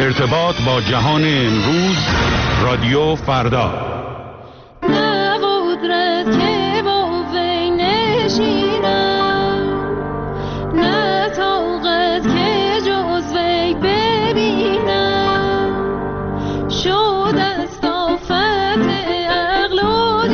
ارتباط با جهان امروز، رادیو فردا. نه قدرت که با وی نشینم، نه طاقت که جز وی ببینم، شد از طاقت عقل و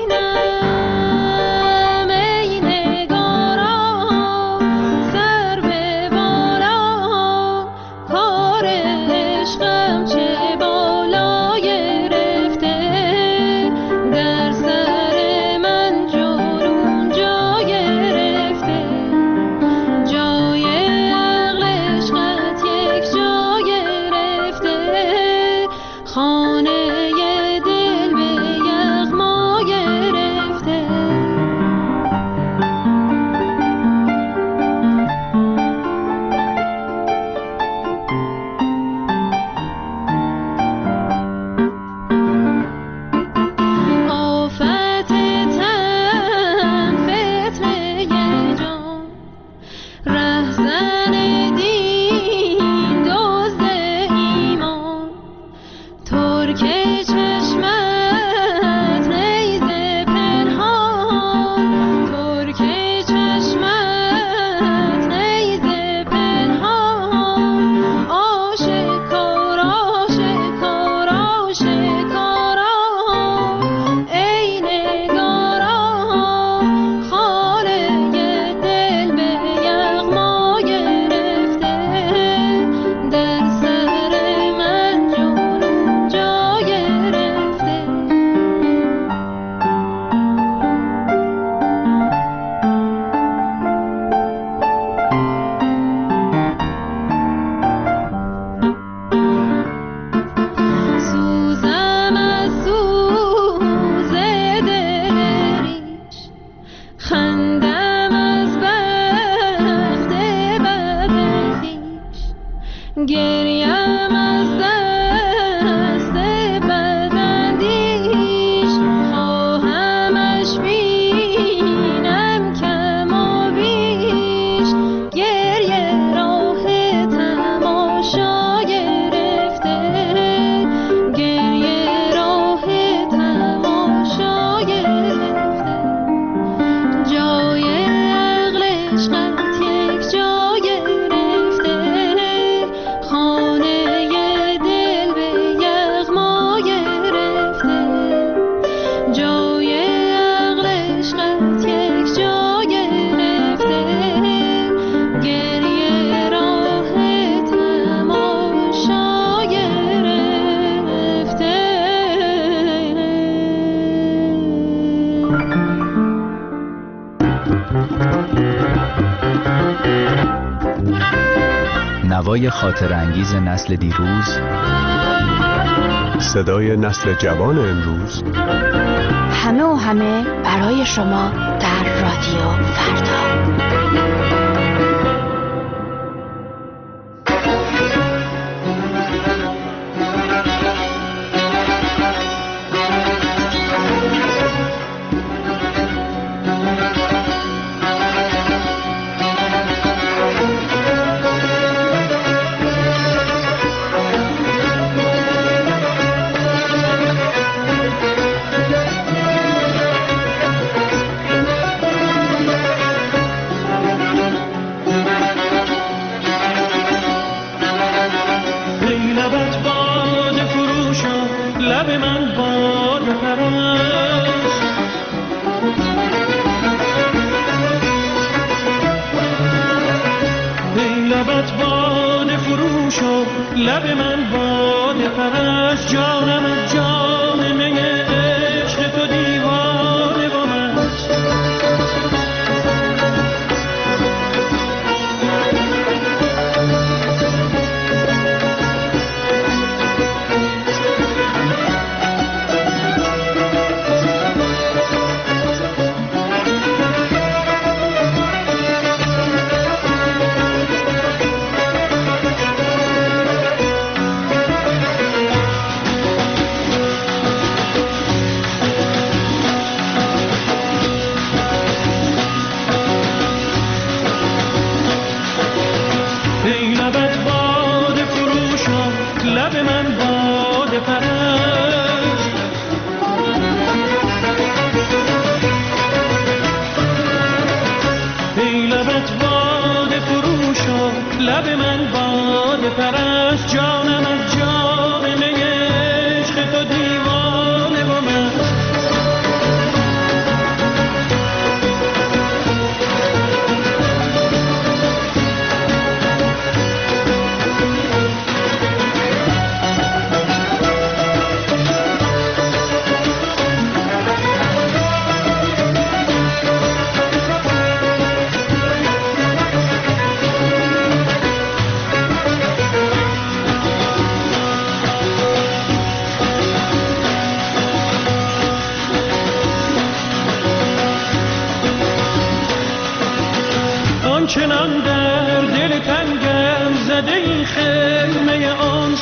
دینم. ای نگارا سر به بالا، کار عشقم چه بالا گرفته، در سر من جنون جا گرفته، جای عقل عشقت یک جا گرفته، خانه دل به یغما گرفته. آفت تن فتنه جان، رهزن دین دزد ایمان، ترک چشمت نیزه پنهان، ترک چشمت نیزه پنهان، آشکار آشکار آشکارا، ای نگارا خانه دل به یغما گرفته، در سر من جنون جا گرفته. سوزم از سوز دل ریش، خندم از بخت بد خویش، گریم از دست بداندیش، خواهمش بینم کم و بیش، گریه راه تماشا گرفته، گریه راه تماشا گرفته، جای عقل عشقت یک جا گرفته، خانه دل به یغما گرفته، جای عقل عشقت یک جا گرفته، گریه راه تماشا گرفته. نوای خاطرانگیز نسل دیروز، صدای نسل جوان امروز، همه و همه برای شما در رادیو فردا. لب من باد پرست، جانم از جام می عشق تو دیوانه با مست. من باده پرست، جانم از جام می عشق تو دیوانه و من. آنچنان در دل تنگم زده این خیمه آنس،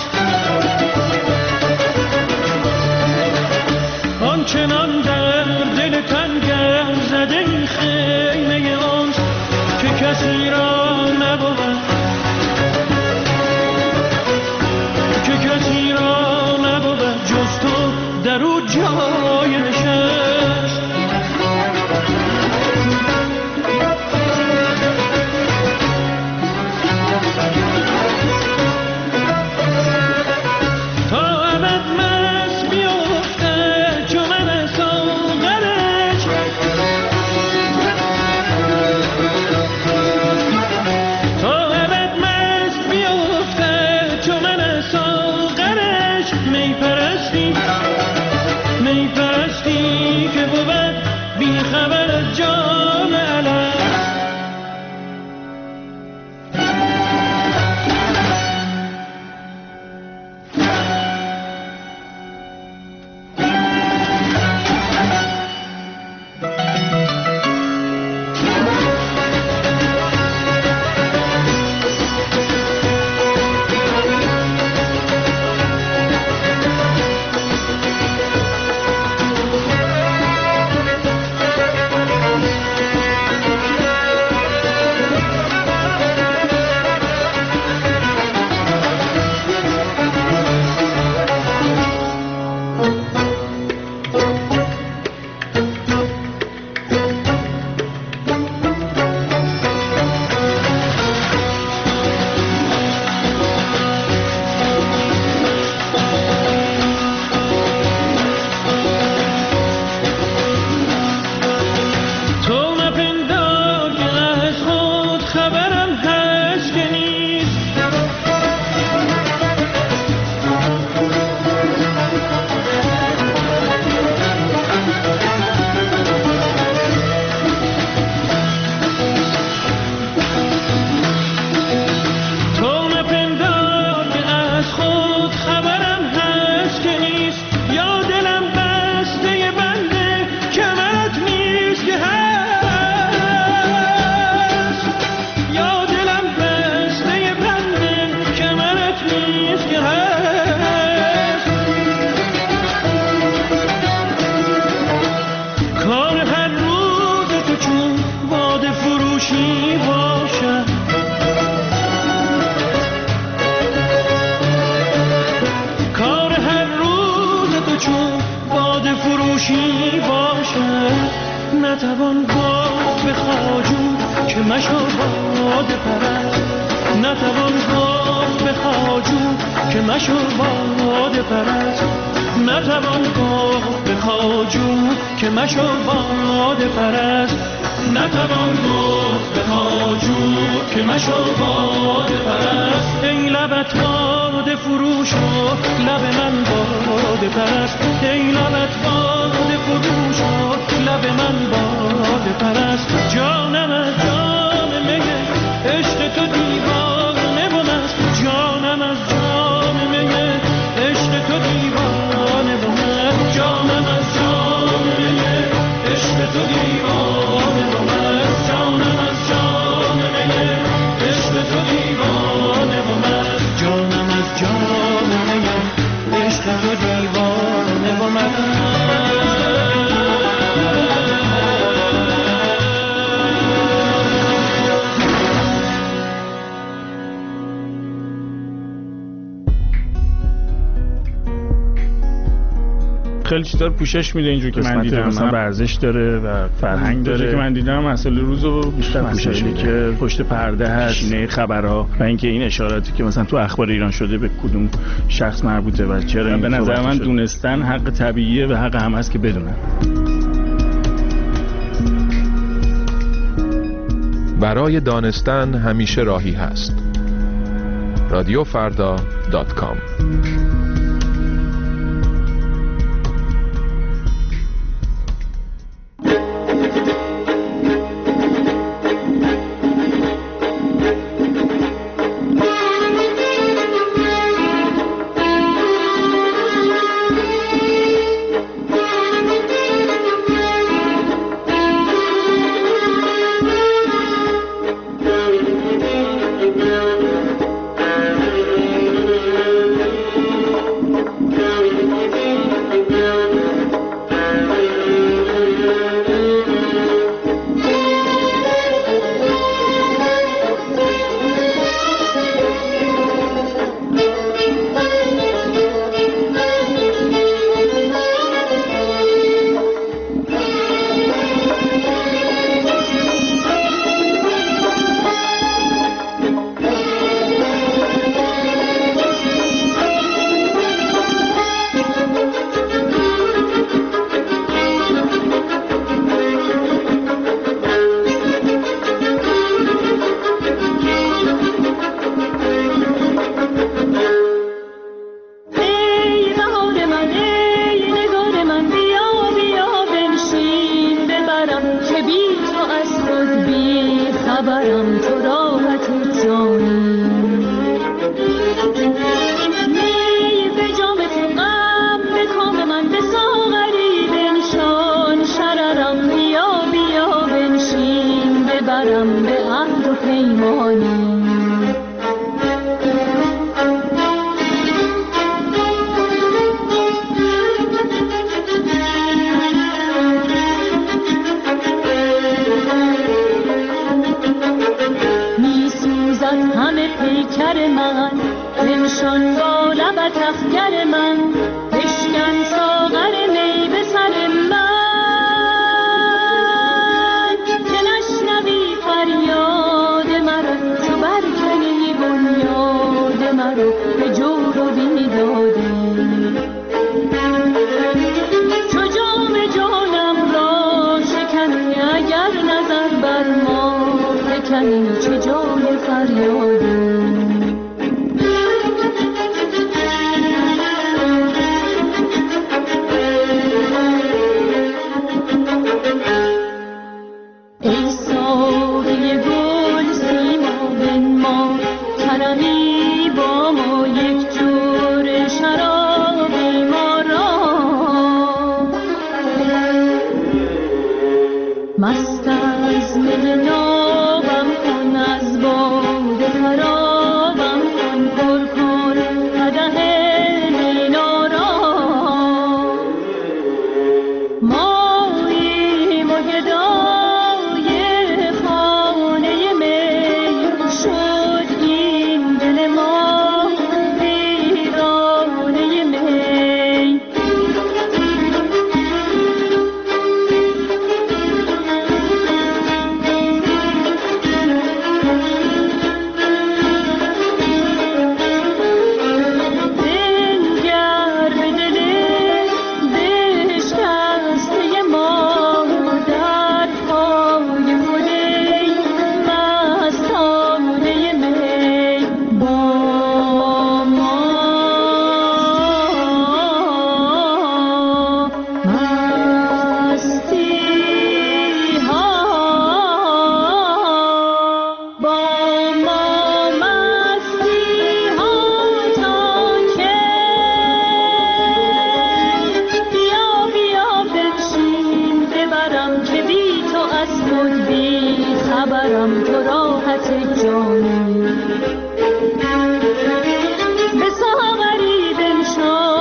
آنچنان در دل تنگم زده این خیمه آنس که کسی را نبود، که کسی را نبود جز تو در او جای نشست. نتوان گفت به خواجو که مشو باده پرست، نتوان گفت به خواجو که مشو باده پرست، نتوان گفت به خواجو که مشو باده پرست، نتوان گفت به خواجو که مشو باده پرست. ای لبت باده فروش و لب من باده پرست، ای لبت باده فروش و لب من باده پرست. جانم از جام می عشق تو دیوانه و مست، جانم از جام می عشق تو دیوانه و مست، جانم از جام می عشق تو دیوانه و مست، جانم از جام می عشق تو دیوانه و مست، جانم از جام می عشق تو دیوانه و مست. خیلی چیزا رو پوشش میده. اینجوری که من دیدم مثلا ورزش داره و فرهنگ داره که من دیدم مسئله روزو بیشتر پوشش میده که پشت پرده هست، نه خبرها و اینکه این اشاراتی که مثلا تو اخبار ایران شده به کدوم شخص مربوطه و چرا. به نظر من دونستن حق طبیعیه و حق هم هست که بدونن. برای دانستن همیشه راهی هست. radiofarda.com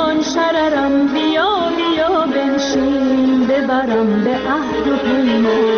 ببرم به عهد و پیمان